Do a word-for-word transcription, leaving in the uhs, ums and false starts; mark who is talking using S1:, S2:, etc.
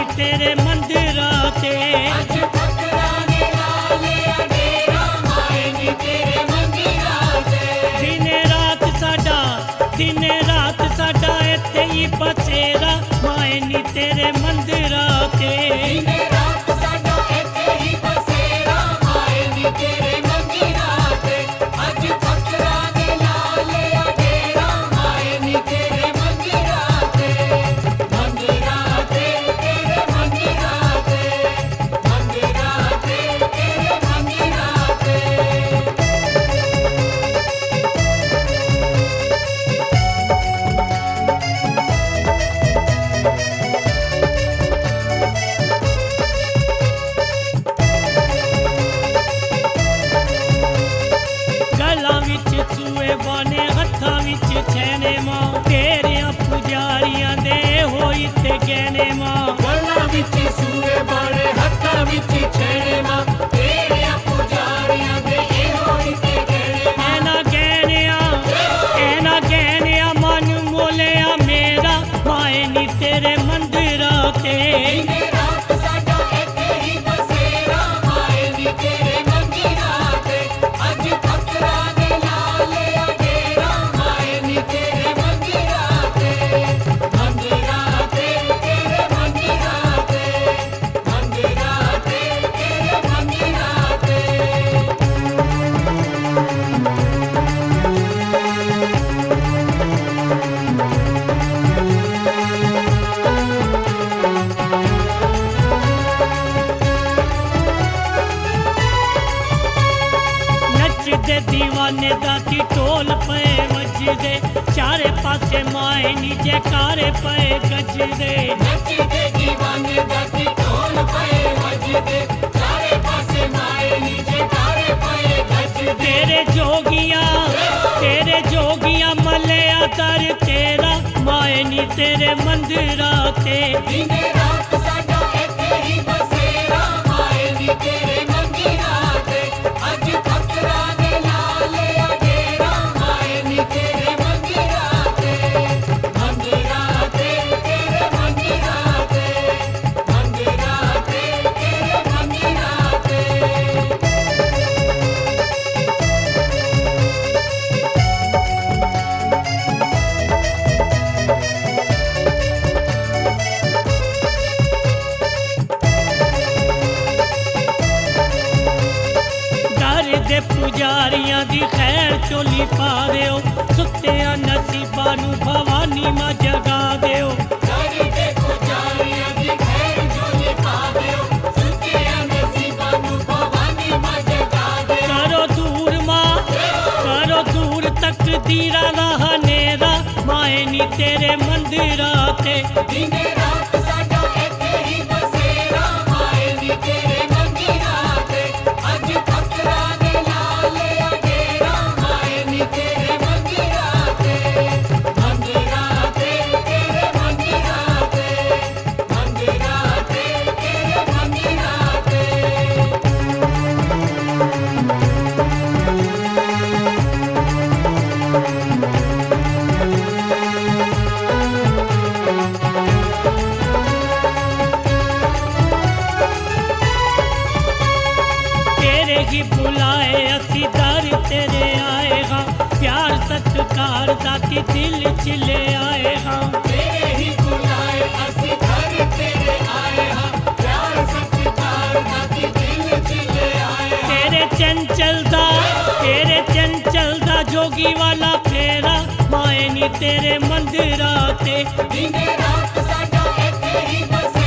S1: तेरे मंदिरा ते
S2: अज फकरा ने ला लिया डेरा माए नी तेरे मंदिरा ते
S1: दिने रात साडा दिने रात साडा इत्थे ही बसेरा माए नी तेरे मंदिरा ते
S2: दिने रात साडा इत्थे ही बसेरा माए नी तेरे मंदिरा ते अज फकरा ने ला लिया डेरा माए नी तेरे मंदिरा ते मंदिरा ते तेरे मंदिरा ते मंदिरा ते तेरे मंदिरा ते
S1: गलां विच चूए बाने हत्थां विच छैने मां तेरियां पुजारियां दे होई ते गहने मां
S2: गल्लां विच सूए बाणे हत्थां विच छेड़े मां तेरियां पुजारियां दे एहो ही ते गहने मां
S1: ऐना गहनिया ऐना गहनिया मन मोलिया मेरा माए नी तेरे मंदिरा ते
S2: दिने रात साडा इत्थे ही बसेरा माए नी तेरे मंदिरा ते अज फकरा ने ला लिया डेरा माए नी तेरे मंदिरा ते मंदिरा ते तेरे मंदिरा ते मंदिरा ते तेरे मंदिरा ते
S1: नचदे दीवाने दा की ढोल पे वजदे चारे पासे माए नी जयकारे पे गजदे
S2: नचदे दीवाने दाती ढोल पे वजदे चारे पासे माए नी जयकारे पे गजदे
S1: तेरे जोगिया तेरे जोगिया मलिया दर तेरा माए नी तेरे मंदिरा ते
S2: दिने रात साडा इत्थे ही बसेरा माए नी तेरे मंदिरा ते अज फकरा ने ला लिया डेरा माए नी तेरे मंदिरा ते मंदिरा ते तेरे मंदिरा ते मंदिरा ते तेरे मंदिरा ते
S1: दर दे पुजारियां दी खैर चोली पा दिओ सुत्तियां नसीबां नू भवानी मां जगा दिओ
S2: सारी दे पुजारियां दी खैर झोली पा दिओ सुतियां नसीबां नू भवानी मां जगा दे
S1: करो दूर मां करो दूर तकदीरा दा हनेरा माए नी तेरे मंदिरा ते
S2: दिने रात साडा इत्थे ही बसेरा माए नी तेरे मंदिरा ते अज फकरा ने ला लिया डेरा माए नी तेरे मंदिरा ते मंदिरा ते तेरे मंदिरा ते मंदिरा ते तेरे मंदिरा ते
S1: तेरे ही बुलाए असी दर तेरे आए हाँ प्यार सत्कार दाती दिल चिले आए हाँ
S2: तेरे ही बुलाए असी घर तेरे आए हाँ प्यार सत्कार दाती दिल चिले आए हाँ
S1: तेरे चंचल दा तेरे चंचल दा जोगी वाला फेरा माए नी तेरे मंदिरा ते
S2: दिने रात साडा इत्थे ही बसेरा